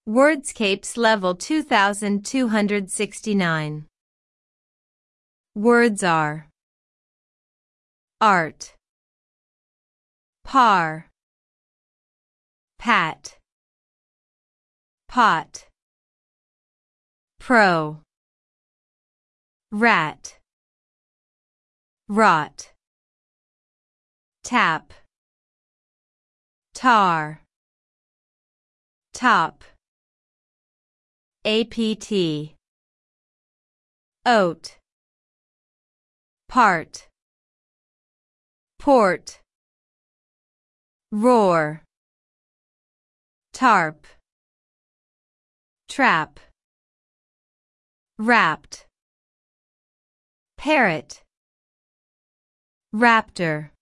Wordscapes Level 2269. Words are art, par, pat, pot, pro, rat, rot, tap, tar, top, apt, oat, part, port, roar, tarp, trap, wrapped, parrot, raptor.